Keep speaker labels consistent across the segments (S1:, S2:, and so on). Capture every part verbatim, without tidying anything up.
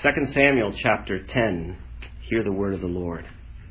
S1: Second Samuel chapter ten. Hear the word of the Lord.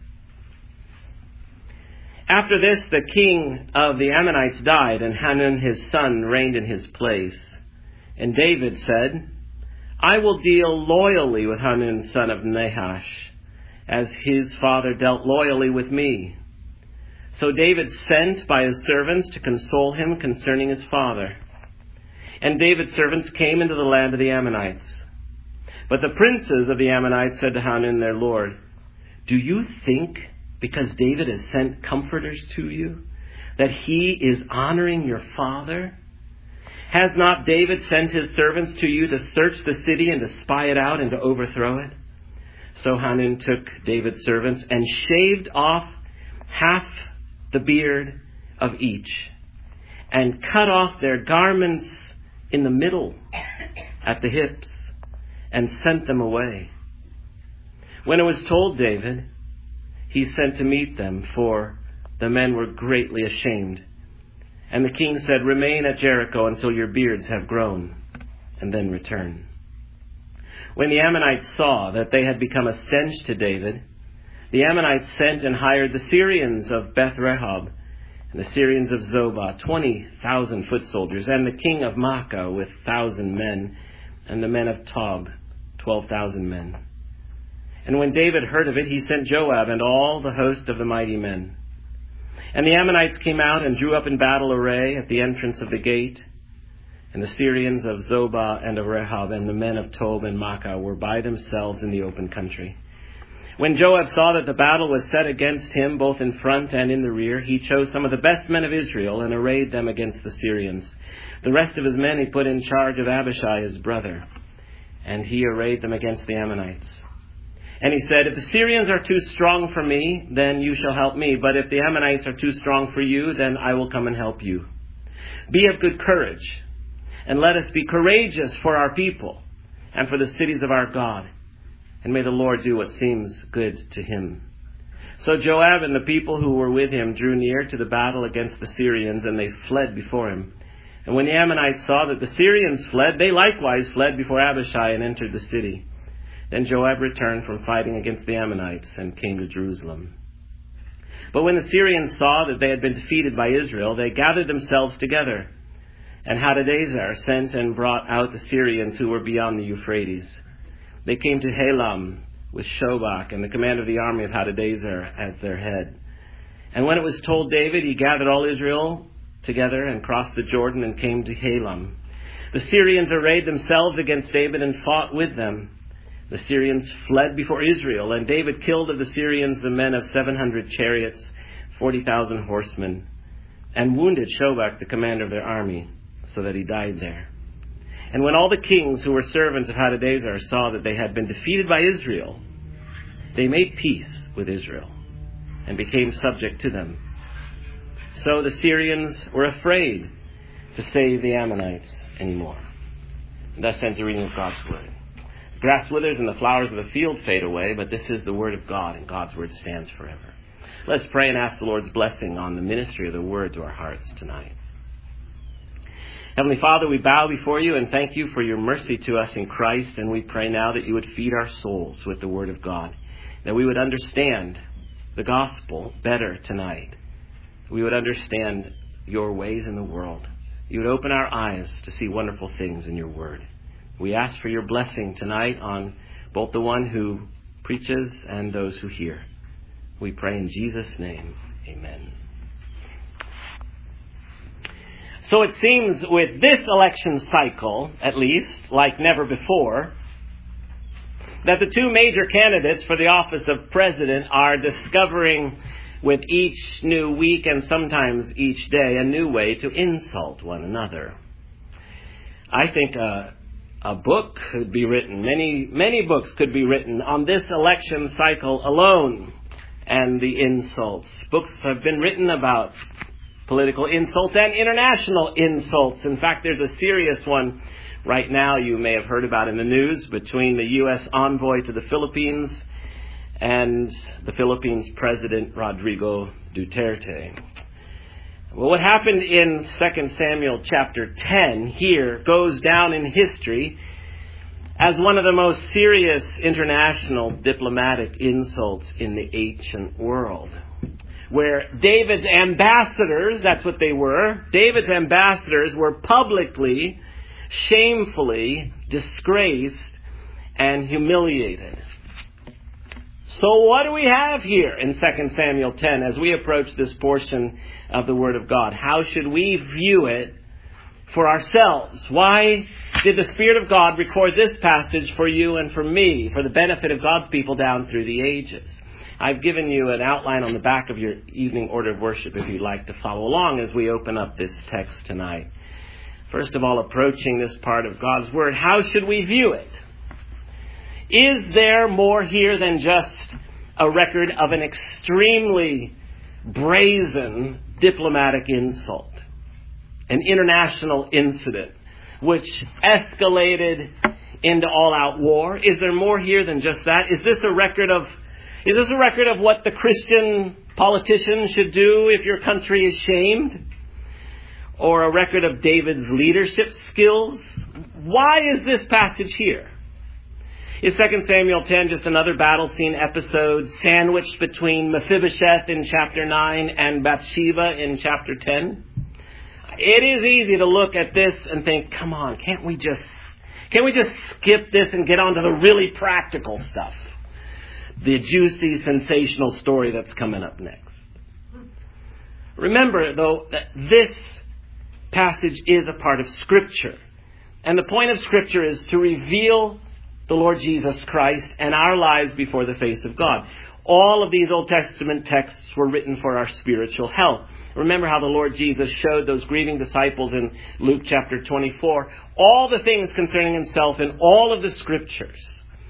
S1: After this, the king of the Ammonites died, and Hanun his son reigned in his place. And David said, I will deal loyally with Hanun son of Nahash, as his father dealt loyally with me. So David sent by his servants to console him concerning his father. And David's servants came into the land of the Ammonites. But the princes of the Ammonites said to Hanun their lord, Do you think, because David has sent comforters to you, that he is honoring your father? Has not David sent his servants to you to search the city and to spy it out and to overthrow it? So Hanun took David's servants and shaved off half the beard of each, and cut off their garments in the middle at the hips, and sent them away. When it was told David, he sent to meet them, for the men were greatly ashamed. And the king said, Remain at Jericho until your beards have grown, and then return. When the Ammonites saw that they had become a stench to David, the Ammonites sent and hired the Syrians of Beth-rehob, and the Syrians of Zobah, twenty thousand foot soldiers, and the king of Maacah with thousand men, and the men of Tob, twelve thousand men. And when David heard of it, he sent Joab and all the host of the mighty men. And the Ammonites came out and drew up in battle array at the entrance of the gate. And the Syrians of Zobah and of Rehob and the men of Tob and Maacah were by themselves in the open country. When Joab saw that the battle was set against him, both in front and in the rear, he chose some of the best men of Israel and arrayed them against the Syrians. The rest of his men he put in charge of Abishai his brother, and he arrayed them against the Ammonites. And he said, If the Syrians are too strong for me, then you shall help me. But if the Ammonites are too strong for you, then I will come and help you. Be of good courage, and let us be courageous for our people and for the cities of our God. And may the Lord do what seems good to him. So Joab and the people who were with him drew near to the battle against the Syrians, and they fled before him. And when the Ammonites saw that the Syrians fled, they likewise fled before Abishai and entered the city. Then Joab returned from fighting against the Ammonites and came to Jerusalem. But when the Syrians saw that they had been defeated by Israel, they gathered themselves together. And Hadadezer sent and brought out the Syrians who were beyond the Euphrates. They came to Helam with Shobach and the commander of the army of Hadadezer at their head. And when it was told David, he gathered all Israel together and crossed the Jordan and came to Helam. The Syrians arrayed themselves against David and fought with them. The Syrians fled before Israel, and David killed of the Syrians the men of seven hundred chariots, forty thousand horsemen, and wounded Shobach, the commander of their army, so that he died there. And when all the kings who were servants of Hadadezer saw that they had been defeated by Israel, they made peace with Israel and became subject to them. So the Syrians were afraid to save the Ammonites anymore. And thus ends the reading of God's word. The grass withers and the flowers of the field fade away, but this is the word of God, and God's word stands forever. Let's pray and ask the Lord's blessing on the ministry of the word to our hearts tonight. Heavenly Father, we bow before you and thank you for your mercy to us in Christ, and we pray now that you would feed our souls with the word of God, that we would understand the gospel better tonight. We would understand your ways in the world. You would open our eyes to see wonderful things in your word. We ask for your blessing tonight on both the one who preaches and those who hear. We pray in Jesus' name. Amen. So it seems with this election cycle, at least, like never before, that the two major candidates for the office of president are discovering with each new week and sometimes each day a new way to insult one another. I think a, a book could be written, many, many books could be written on this election cycle alone and the insults. Books have been written about political insults and international insults. In fact, there's a serious one right now you may have heard about in the news between the U S envoy to the Philippines and the Philippines President Rodrigo Duterte. Well, what happened in Second Samuel chapter ten here goes down in history as one of the most serious international diplomatic insults in the ancient world, where David's ambassadors, that's what they were, David's ambassadors were publicly, shamefully disgraced and humiliated. So what do we have here in Second Samuel ten as we approach this portion of the Word of God? How should we view it for ourselves? Why did the Spirit of God record this passage for you and for me, for the benefit of God's people down through the ages? I've given you an outline on the back of your evening order of worship if you'd like to follow along as we open up this text tonight. First of all, approaching this part of God's Word, how should we view it? Is there more here than just a record of an extremely brazen diplomatic insult? An international incident which escalated into all-out war? Is there more here than just that? Is this a record of is this a record of what the Christian politician should do if your country is shamed? Or a record of David's leadership skills? Why is this passage here? Is Second Samuel ten just another battle scene episode sandwiched between Mephibosheth in chapter nine and Bathsheba in chapter ten? It is easy to look at this and think, come on, can't we just, can't we just skip this and get on to the really practical stuff? The juicy, sensational story that's coming up next. Remember, though, that this passage is a part of Scripture. And the point of Scripture is to reveal the Lord Jesus Christ and our lives before the face of God. All of these Old Testament texts were written for our spiritual health. Remember how the Lord Jesus showed those grieving disciples in Luke chapter twenty-four all the things concerning himself in all of the Scriptures.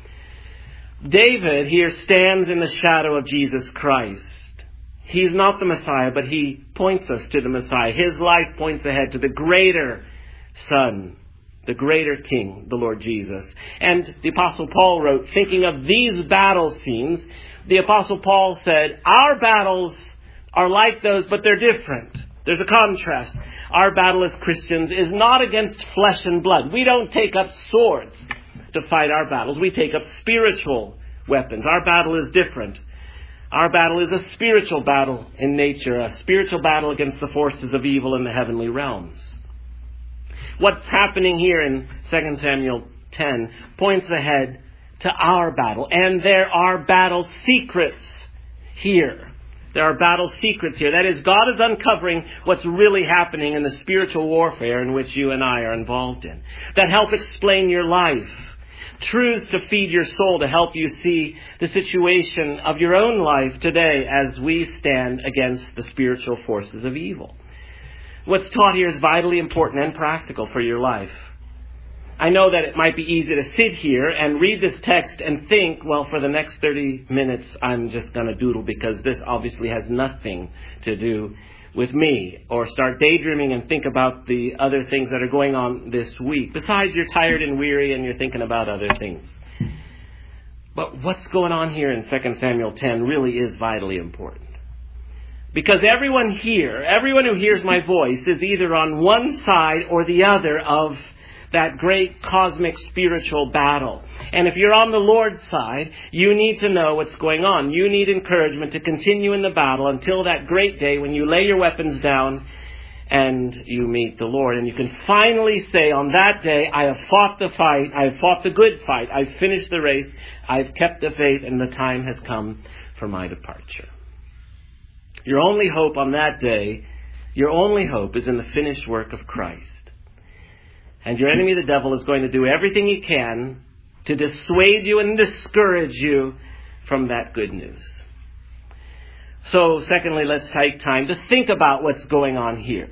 S1: David here stands in the shadow of Jesus Christ. He's not the Messiah, but he points us to the Messiah. His life points ahead to the greater Son, the greater King, the Lord Jesus. And the Apostle Paul wrote, thinking of these battle scenes, the Apostle Paul said, our battles are like those, but they're different. There's a contrast. Our battle as Christians is not against flesh and blood. We don't take up swords to fight our battles. We take up spiritual weapons. Our battle is different. Our battle is a spiritual battle in nature, a spiritual battle against the forces of evil in the heavenly realms. What's happening here in Second Samuel ten points ahead to our battle. And there are battle secrets here. There are battle secrets here. That is, God is uncovering what's really happening in the spiritual warfare in which you and I are involved in, that help explain your life. Truths to feed your soul, to help you see the situation of your own life today as we stand against the spiritual forces of evil. What's taught here is vitally important and practical for your life. I know that it might be easy to sit here and read this text and think, well, for the next thirty minutes, I'm just going to doodle because this obviously has nothing to do with me, or start daydreaming and think about the other things that are going on this week. Besides, you're tired and weary and you're thinking about other things. But what's going on here in Second Samuel ten really is vitally important. Because everyone here, everyone who hears my voice is either on one side or the other of that great cosmic spiritual battle. And if you're on the Lord's side, you need to know what's going on. You need encouragement to continue in the battle until that great day when you lay your weapons down and you meet the Lord. And you can finally say on that day, I have fought the fight, I have fought the good fight, I've finished the race, I've kept the faith, and the time has come for my departure. Your only hope on that day, your only hope is in the finished work of Christ. And your enemy, the devil, is going to do everything he can to dissuade you and discourage you from that good news. So, secondly, let's take time to think about what's going on here.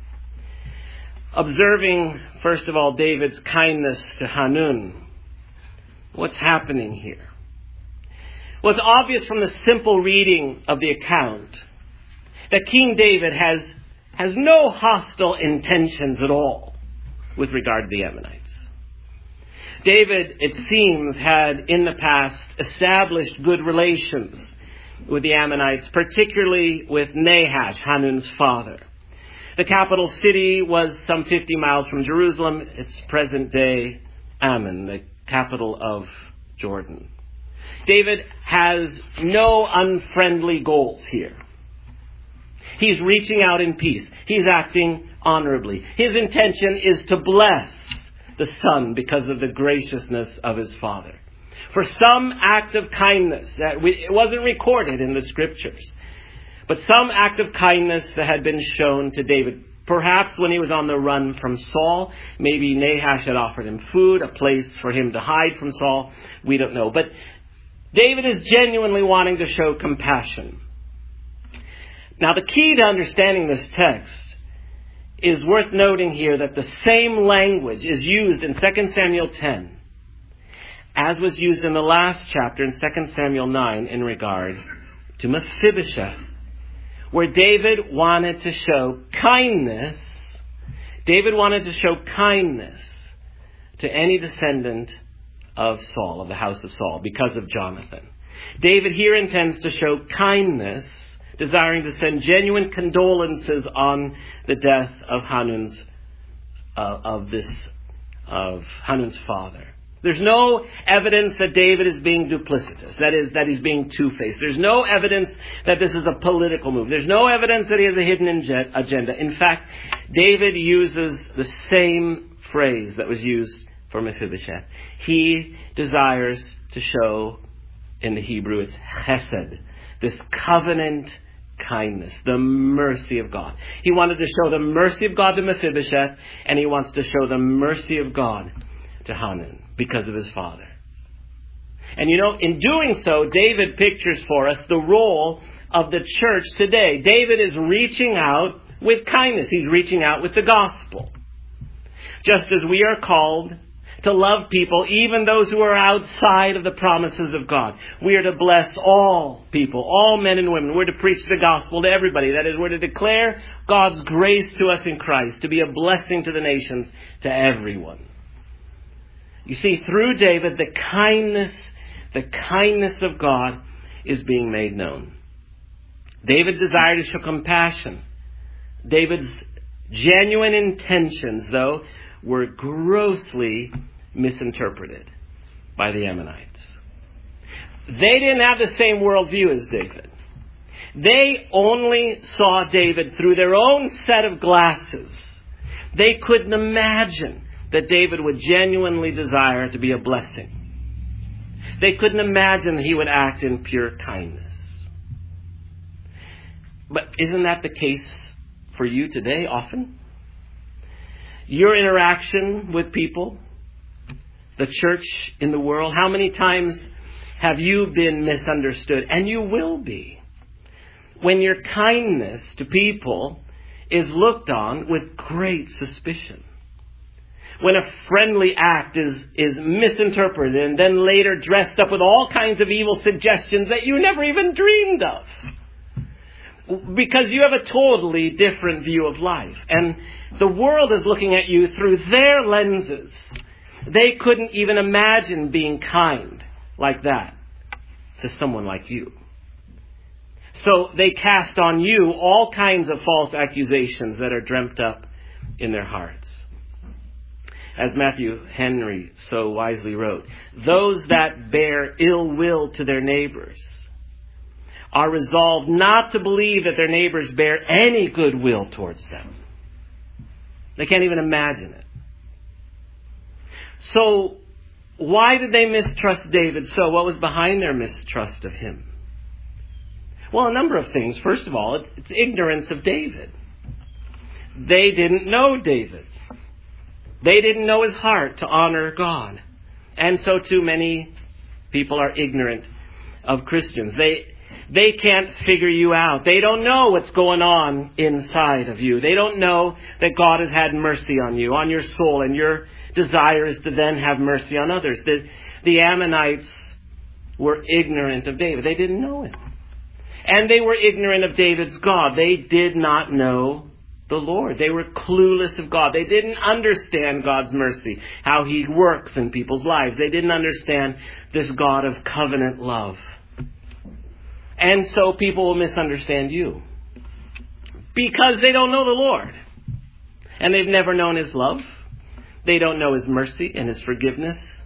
S1: Observing, first of all, David's kindness to Hanun. What's happening here? Well, it's obvious from the simple reading of the account that King David has, has no hostile intentions at all with regard to the Ammonites. David, it seems, had in the past established good relations with the Ammonites, particularly with Nahash, Hanun's father. The capital city was some fifty miles from Jerusalem. It's present-day Ammon, the capital of Jordan. David has no unfriendly goals here. He's reaching out in peace. He's acting honorably. His intention is to bless the son because of the graciousness of his father. For some act of kindness that we, it wasn't recorded in the scriptures, but some act of kindness that had been shown to David. Perhaps when he was on the run from Saul, maybe Nahash had offered him food, a place for him to hide from Saul. We don't know. But David is genuinely wanting to show compassion. Now, the key to understanding this text is worth noting here that the same language is used in Second Samuel ten, as was used in the last chapter in Second Samuel nine in regard to Mephibosheth, where David wanted to show kindness. David wanted to show kindness to any descendant of Saul, of the house of Saul, because of Jonathan. David here intends to show kindness, desiring to send genuine condolences on the death of Hanun's uh, of this of Hanun's father. There's no evidence that David is being duplicitous. That is, that he's being two-faced. There's no evidence that this is a political move. There's no evidence that he has a hidden agenda. In fact, David uses the same phrase that was used for Mephibosheth. He desires to show, in the Hebrew, it's chesed, this covenant kindness, the mercy of God. He wanted to show the mercy of God to Mephibosheth, and he wants to show the mercy of God to Hanun because of his father. And you know, in doing so, David pictures for us the role of the church today. David is reaching out with kindness. He's reaching out with the gospel. Just as we are called to love people, even those who are outside of the promises of God. We are to bless all people, all men and women. We're to preach the gospel to everybody. That is, we're to declare God's grace to us in Christ, to be a blessing to the nations, to everyone. You see, through David, the kindness, the kindness of God is being made known. David desired to show compassion. David's genuine intentions, though, were grossly misinterpreted by the Ammonites. They didn't have the same worldview as David. They only saw David through their own set of glasses. They couldn't imagine that David would genuinely desire to be a blessing. They couldn't imagine that he would act in pure kindness. But isn't that the case for you today often? Your interaction with people, the church in the world, how many times have you been misunderstood? And you will be. When your kindness to people is looked on with great suspicion. When a friendly act is, is misinterpreted and then later dressed up with all kinds of evil suggestions that you never even dreamed of. Because you have a totally different view of life. And the world is looking at you through their lenses. They couldn't even imagine being kind like that to someone like you. So they cast on you all kinds of false accusations that are dreamt up in their hearts. As Matthew Henry so wisely wrote, those that bear ill will to their neighbors are resolved not to believe that their neighbors bear any good will towards them. They can't even imagine it. So, why did they mistrust David so? What was behind their mistrust of him? Well, a number of things. First of all, it's ignorance of David. They didn't know David. They didn't know his heart to honor God. And so too many people are ignorant of Christians. They They can't figure you out. They don't know what's going on inside of you. They don't know that God has had mercy on you, on your soul, and your desire is to then have mercy on others. The, the Ammonites were ignorant of David. They didn't know him. And they were ignorant of David's God. They did not know the Lord. They were clueless of God. They didn't understand God's mercy, how he works in people's lives. They didn't understand this God of covenant love. And so people will misunderstand you because they don't know the Lord. And they've never known his love. They don't know his mercy and his forgiveness.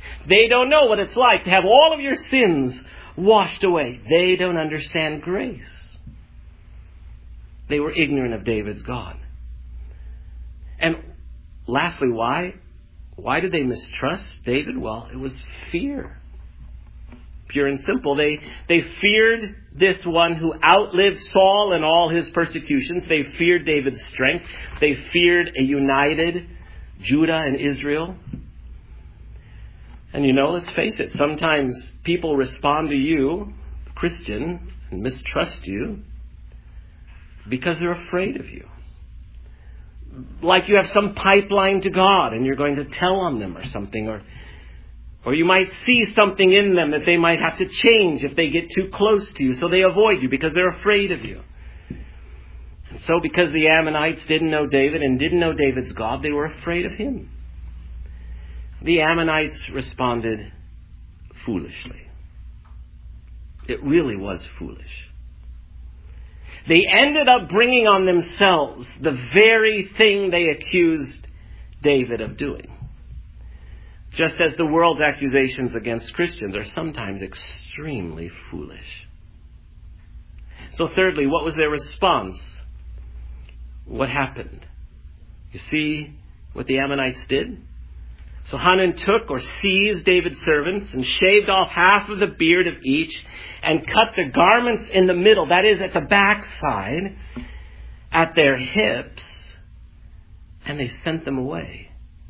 S1: They don't know what it's like to have all of your sins washed away. They don't understand grace. They were ignorant of David's God. And lastly, why? Why did they mistrust David? Well, it was fear. Pure and simple. They, they feared this one who outlived Saul and all his persecutions. They feared David's strength. They feared a united Judah and Israel. And you know, let's face it, sometimes people respond to you, Christian, and mistrust you because they're afraid of you. Like you have some pipeline to God and you're going to tell on them or something, or or you might see something in them that they might have to change if they get too close to you, so they avoid you because they're afraid of you. And so because the Ammonites didn't know David and didn't know David's God, they were afraid of him. The Ammonites responded foolishly. It really was foolish. They ended up bringing on themselves the very thing they accused David of doing. Just as the world's accusations against Christians are sometimes extremely foolish. So thirdly, what was their response? What happened? You see what the Ammonites did? So Hanun took or seized David's servants and shaved off half of the beard of each and cut the garments in the middle, that is at the backside, at their hips, and they sent them away.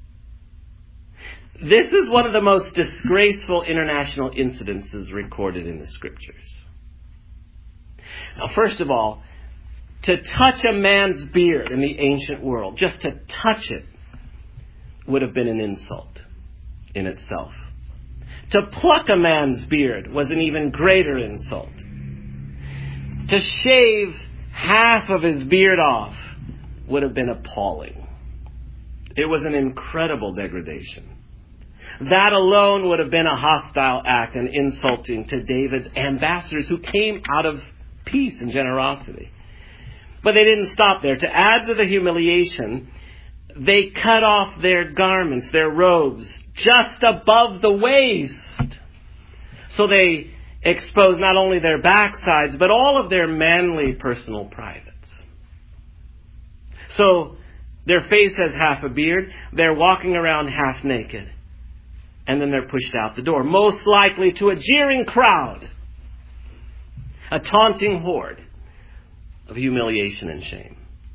S1: This is one of the most disgraceful international incidences recorded in the Scriptures. Now, first of all, to touch a man's beard in the ancient world, just to touch it, would have been an insult in itself. To pluck a man's beard was an even greater insult. To shave half of his beard off would have been appalling. It was an incredible degradation. That alone would have been a hostile act and insulting to David's ambassadors who came out of peace and generosity. But they didn't stop there. To add to the humiliation, they cut off their garments, their robes, just above the waist. So they exposed not only their backsides, but all of their manly personal privates. So their face has half a beard. They're walking around half naked. And then they're pushed out the door, most likely to a jeering crowd, a taunting horde of humiliation and shame.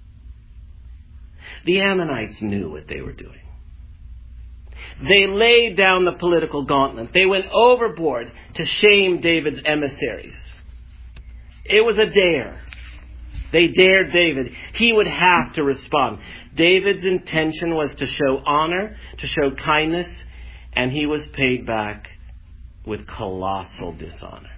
S1: The Ammonites knew what they were doing. They laid down the political gauntlet. They went overboard to shame David's emissaries. It was a dare. They dared David. He would have to respond. David's intention was to show honor, to show kindness, and he was paid back with colossal dishonor.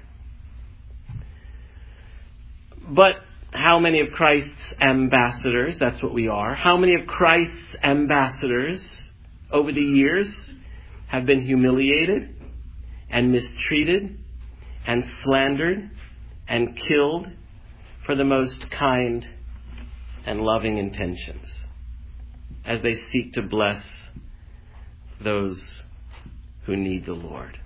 S1: But how many of Christ's ambassadors, that's what we are, how many of Christ's ambassadors over the years have been humiliated and mistreated and slandered and killed for the most kind and loving intentions as they seek to bless those who need the Lord?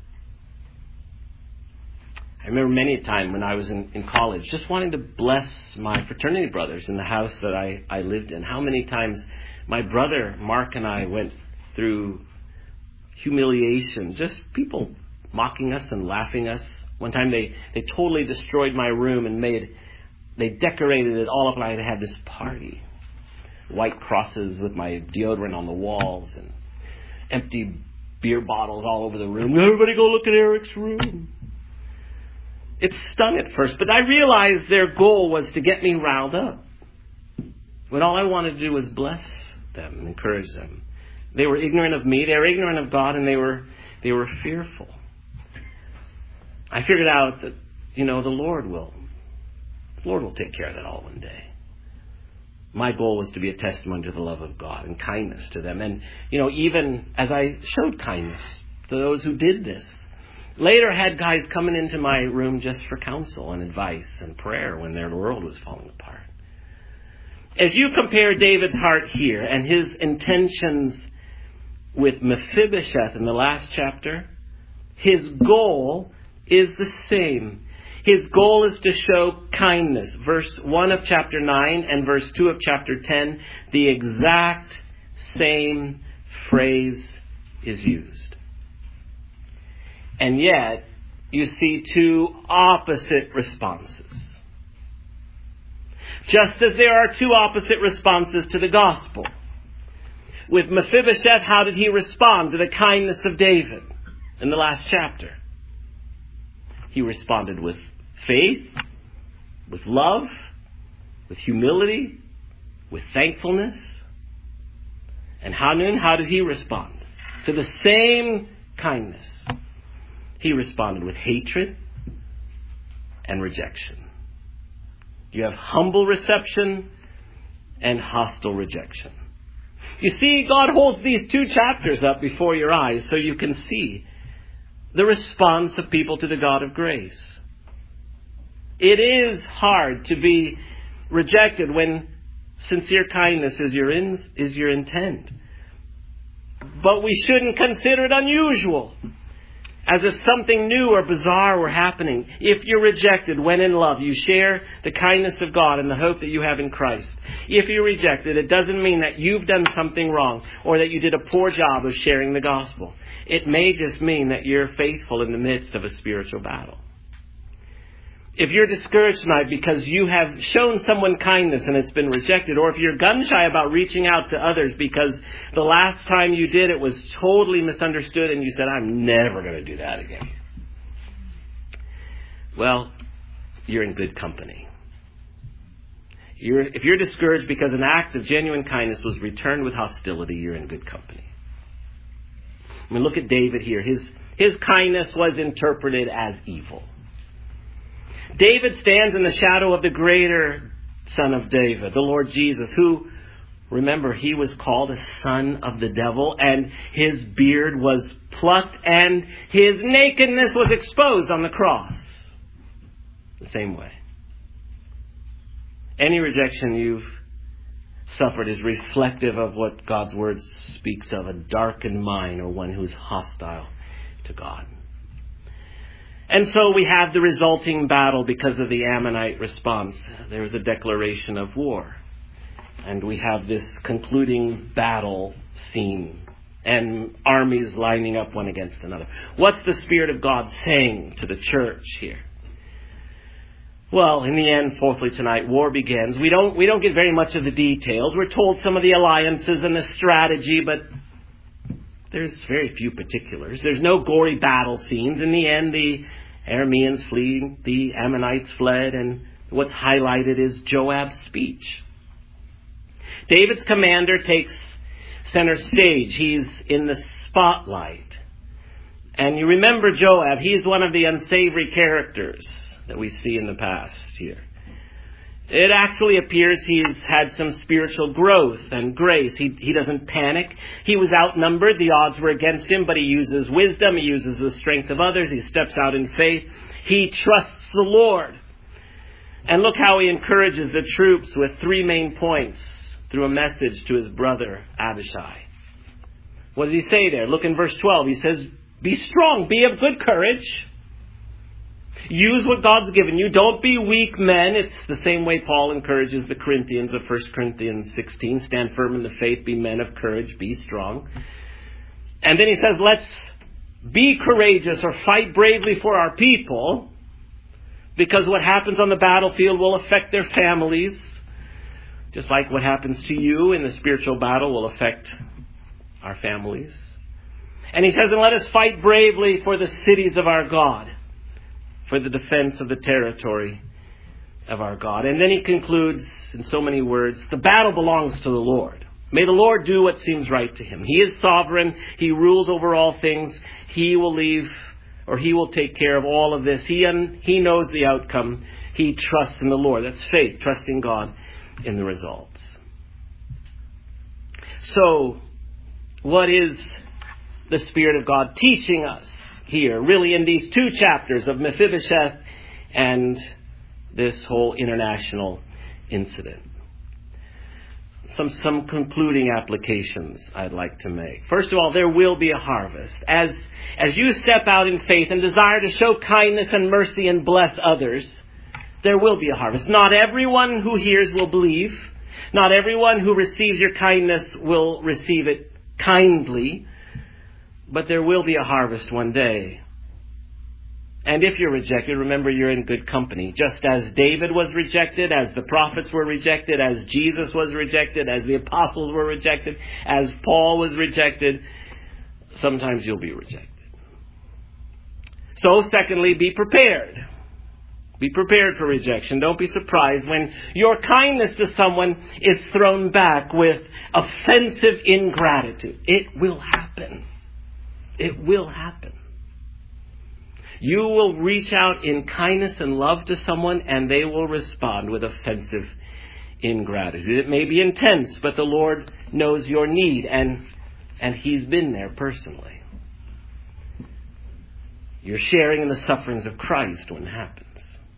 S1: I remember many a time when I was in, in college just wanting to bless my fraternity brothers in the house that I, I lived in. How many times my brother Mark and I went through humiliation, just people mocking us and laughing us. One time they, they totally destroyed my room and made, they decorated it all up, and I had this party. White crosses with my deodorant on the walls and empty beer bottles all over the room. Everybody go look at Eric's room. It stung at first, but I realized their goal was to get me riled up, when all I wanted to do was bless them and encourage them. They were ignorant of me, they were ignorant of God, and they were they were fearful. I figured out that, you know, the Lord will the Lord will take care of that all one day. My goal was to be a testimony to the love of God and kindness to them. And, you know, even as I showed kindness to those who did this, later I had guys coming into my room just for counsel and advice and prayer when their world was falling apart. As you compare David's heart here and his intentions with Mephibosheth in the last chapter, his goal is the same. His goal is to show kindness. Verse one of chapter nine and verse two of chapter ten, the exact same phrase is used. And yet, you see two opposite responses. Just as there are two opposite responses to the gospel. With Mephibosheth, how did he respond to the kindness of David in the last chapter? He responded with faith, with love, with humility, with thankfulness. And Hanun, how did he respond to the same kindness? He responded with hatred and rejection. You have humble reception and hostile rejection. You see, God holds these two chapters up before your eyes so you can see the response of people to the God of grace. It is hard to be rejected when sincere kindness is your in, is your intent. But we shouldn't consider it unusual, as if something new or bizarre were happening. If you're rejected when in love, you share the kindness of God and the hope that you have in Christ. If you're rejected, it doesn't mean that you've done something wrong or that you did a poor job of sharing the gospel. It may just mean that you're faithful in the midst of a spiritual battle. If you're discouraged tonight because you have shown someone kindness and it's been rejected, or if you're gun-shy about reaching out to others because the last time you did it was totally misunderstood and you said, I'm never going to do that again. Well, you're in good company. You're, if you're discouraged because an act of genuine kindness was returned with hostility, you're in good company. I mean, look at David here. His, his kindness was interpreted as evil. David stands in the shadow of the greater Son of David, the Lord Jesus, who, remember, he was called a son of the devil, and his beard was plucked, and his nakedness was exposed on the cross. The same way. Any rejection you've suffered is reflective of what God's Word speaks of, a darkened mind or one who's hostile to God. And so we have the resulting battle because of the Ammonite response. There is a declaration of war. And we have this concluding battle scene. And armies lining up one against another. What's the Spirit of God saying to the church here? Well, in the end, fourthly tonight, war begins. We don't, we don't get very much of the details. We're told some of the alliances and the strategy, but there's very few particulars. There's no gory battle scenes. In the end, the Arameans flee, the Ammonites fled, and what's highlighted is Joab's speech. David's commander takes center stage. He's in the spotlight. And you remember Joab, he's one of the unsavory characters that we see in the past here. It actually appears he's had some spiritual growth and grace. He, he doesn't panic. He was outnumbered. The odds were against him, but he uses wisdom. He uses the strength of others. He steps out in faith. He trusts the Lord. And look how he encourages the troops with three main points through a message to his brother Abishai. What does he say there? Look in verse twelve. He says, be strong, be of good courage. Use what God's given you. Don't be weak men. It's the same way Paul encourages the Corinthians of First Corinthians sixteen. Stand firm in the faith. Be men of courage. Be strong. And then he says, let's be courageous or fight bravely for our people, because what happens on the battlefield will affect their families. Just like what happens to you in the spiritual battle will affect our families. And he says, and let us fight bravely for the cities of our God, for the defense of the territory of our God. And then he concludes in so many words, the battle belongs to the Lord. May the Lord do what seems right to him. He is sovereign. He rules over all things. He will leave, or he will take care of all of this. He, un, he knows the outcome. He trusts in the Lord. That's faith, trusting God in the results. So, what is the Spirit of God teaching us here, really in these two chapters of Mephibosheth and this whole international incident? some, some concluding applications I'd like to make. First of all, there will be a harvest. As, as you step out in faith and desire to show kindness and mercy and bless others, there will be a harvest. Not everyone who hears will believe. Not everyone who receives your kindness will receive it kindly. But there will be a harvest one day. And if you're rejected, remember you're in good company. Just as David was rejected, as the prophets were rejected, as Jesus was rejected, as the apostles were rejected, as Paul was rejected, sometimes you'll be rejected. So, secondly, be prepared. Be prepared for rejection. Don't be surprised when your kindness to someone is thrown back with offensive ingratitude. It will happen. It will happen. You will reach out in kindness and love to someone, and they will respond with offensive ingratitude. It may be intense, but the Lord knows your need, and, and He's been there personally. You're sharing in the sufferings of Christ when it happens.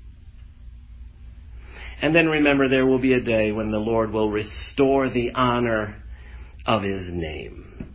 S1: And then remember, there will be a day when the Lord will restore the honor of His name.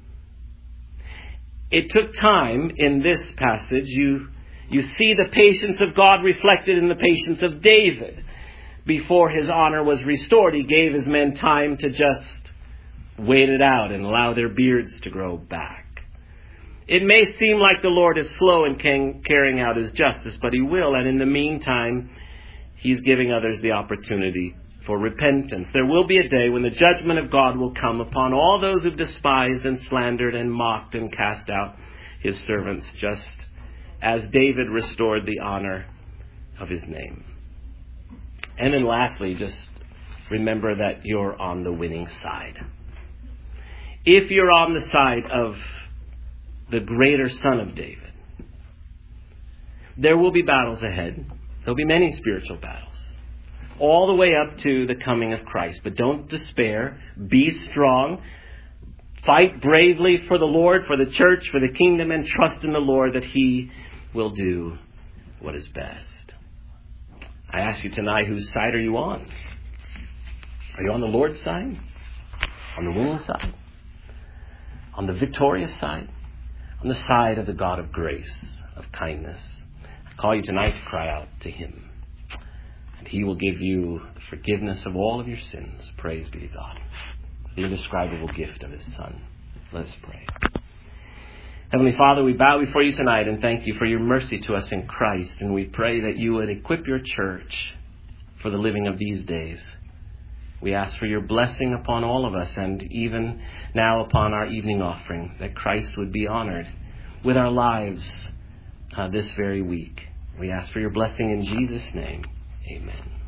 S1: It took time in this passage. You You see the patience of God reflected in the patience of David. Before his honor was restored, he gave his men time to just wait it out and allow their beards to grow back. It may seem like the Lord is slow in carrying out His justice, but He will. And in the meantime, He's giving others the opportunity for repentance. There will be a day when the judgment of God will come upon all those who've despised and slandered and mocked and cast out His servants, just as David restored the honor of His name. And then lastly, just remember that you're on the winning side. If you're on the side of the greater Son of David, there will be battles ahead. There'll be many spiritual battles, all the way up to the coming of Christ. But don't despair. Be strong. Fight bravely for the Lord, for the church, for the kingdom, and trust in the Lord that He will do what is best. I ask you tonight, whose side are you on? Are you on the Lord's side? On the winning side? On the victorious side? On the side of the God of grace, of kindness? I call you tonight to cry out to Him. And He will give you the forgiveness of all of your sins. Praise be to God. The indescribable gift of His Son. Let us pray. Heavenly Father, we bow before You tonight and thank You for Your mercy to us in Christ. And we pray that You would equip Your church for the living of these days. We ask for Your blessing upon all of us, and even now upon our evening offering, that Christ would be honored with our lives uh, this very week. We ask for Your blessing in Jesus' name. Amen.